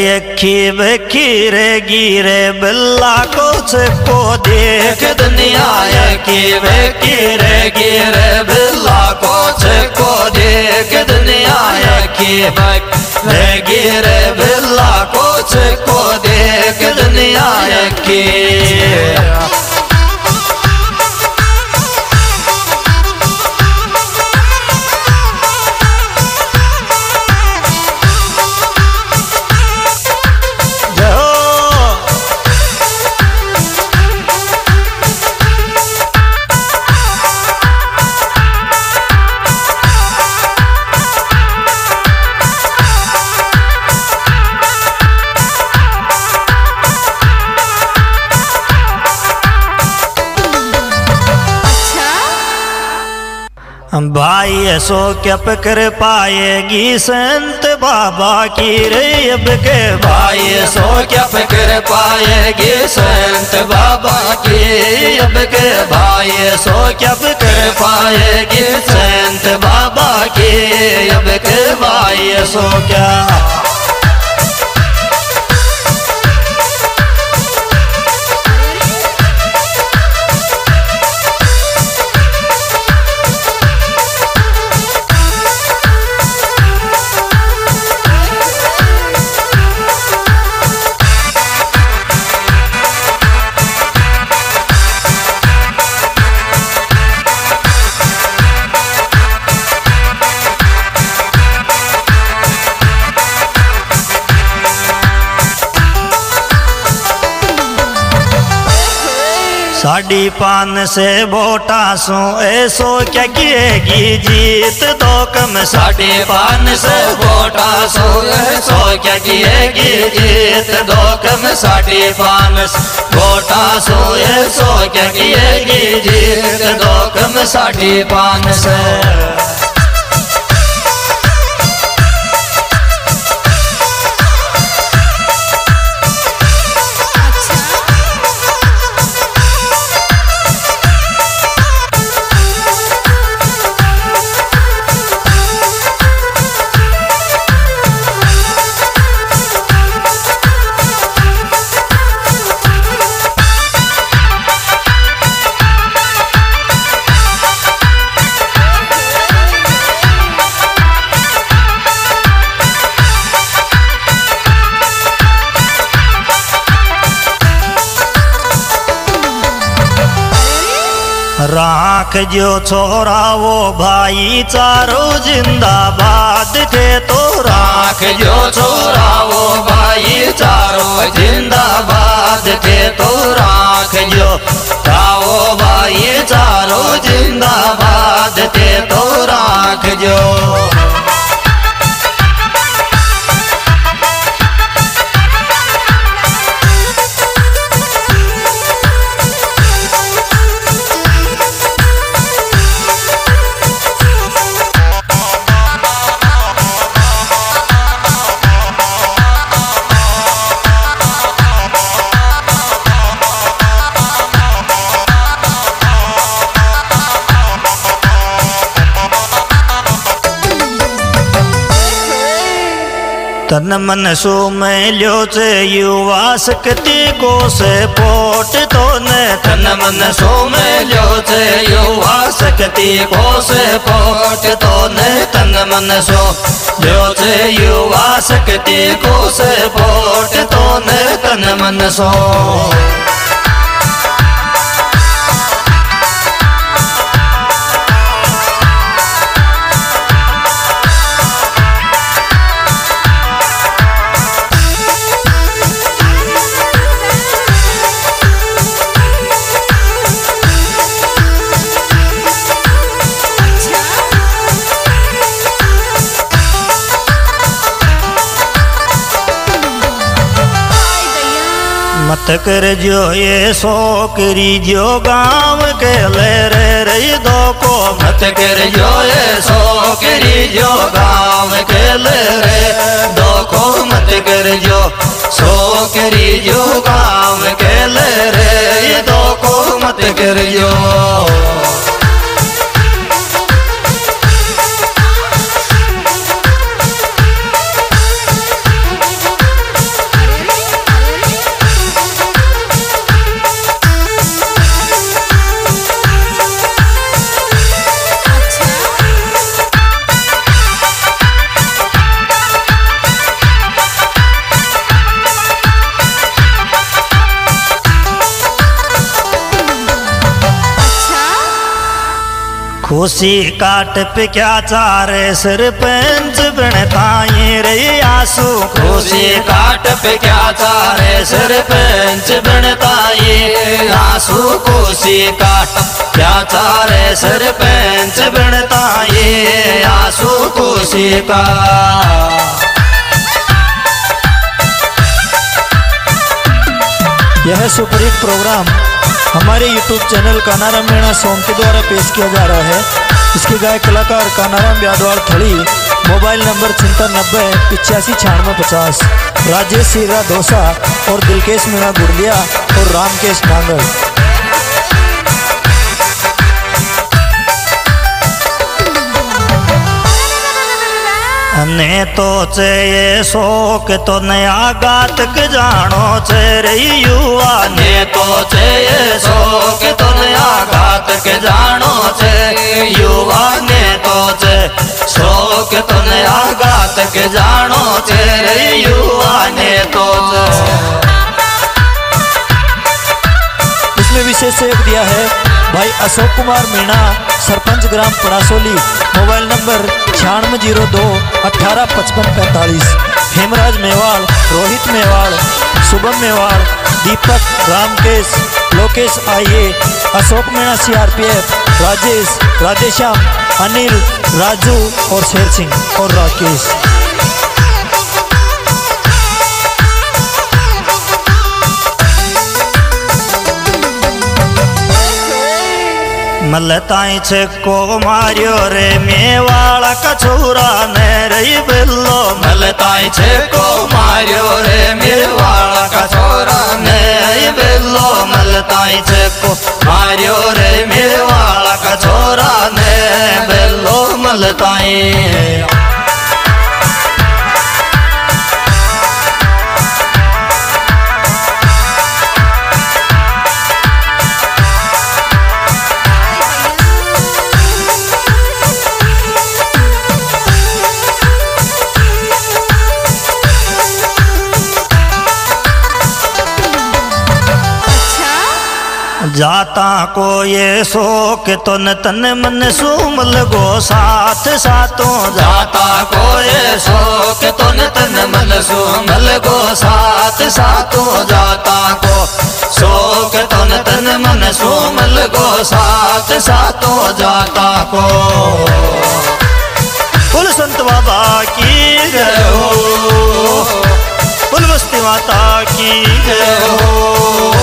अखी बखी रे गिरे बिल्ला कुछ को देख दुनिया अखी बखी रे गिरे बिल्ला कुछ को देख दुनिया अखी बखी रे गिरे बिल्ला कुछ को देख दुनिया अखी। भाई ऐसो क्या कर पाएगी संत बाबा की रे अब के भाई ऐसो क्या कर पाएगी संत बाबा की अब के भाई ऐसो क्या कर पाएगी संत बाबा की अब के भाई ऐसो क्या। साड़ी पान से बोटा सो ऐसो क्या किएगी जीत दो कम साड़ी पान से बोटा सो ऐसो क्या किएगी जीत दो कम साड़ी पान से बोटा सो ऐसो क्या किएगी जीत दो कम साड़ी पान से। राख जो छोरा वो भाई चारो जिंदाबाद थे तो राख जो छोरा वो भाई चारो जिंदाबाद थे तो राख जो वो भाई चारो जिंदाबाद थे तो राख जो। तन मन सो मैल्यो से युवा शक्ति को से पोट तो न तन मन सो मैल्यो से युवा शक्ति को से पोट तो न तन मन सो ल्यो से युवा शक्ति को से पोट तो न तन मन सो। मत कर जो ये सोकरी जो गाँव के ले रे दो को मत कर जो ये सोकरी जो गाँव के ले रे दो को मत कर जो सोकरी जो गाँव के ले रे दो को मत कर जो। खुशी काट पे क्या चारे सरपंच बनताई रे आंसू खुशी काट पे क्या चारे सरपंच बनताई आंसू खुशी काट क्या चारे सरपंच बनताई आंसू खुशी का। यह सुपरहिट प्रोग्राम हमारे YouTube channel Kanaram Meena song के द्वारा पेश किया जा रहा है। इसके गायक कलाकार कानाराम ब्यादवाल थड़ी, मोबाइल नंबर 9790859650, राजेश सीरा धोसा और दिलकेश मीणा गुड़लिया और रामकेश नांगल। ने तो चे ये शोक तो नया गातक जानो चे रे युवा ने तो चे ये शोक तो नया गातक जानो चे युवा ने तो चे शोक तो नया गातक जानो चे रे युवा ने तो चे। इसमें विशेष सहयोग दिया है भाई अशोक कुमार मीणा, सरपंच ग्राम पड़ासोली, मोबाइल नंबर 9602185545, हेमराज मेवाड़, रोहित मेवाड़, शुभम मेवाड़, दीपक, रामकेश, लोकेश आइए, अशोक मीणा CRPF, राजेश, राधेश्याम, अनिल, राजू और शेर सिंह और राकेश। मलताई छको मारियो रे मेवाड़ा का छोरा ने रही बिल्लो मलताई छको मारियो रे मेवाड़ा का छोरा ने रही बिल्लो मलताई छको मारियो रे मेवाड़ा का छोरा ने बिल्लो मलताई। जाता को ये शोक तो न तन मन सुमल गो साथ साथों जाता को ये शोक तो न तन मन सुमल गो साथ साथों जाता को शोक तो न तन मन सुमल गो साथ साथों जाता को। कुल संत बाबा की जय हो, कुल बस्ती माता की जय हो।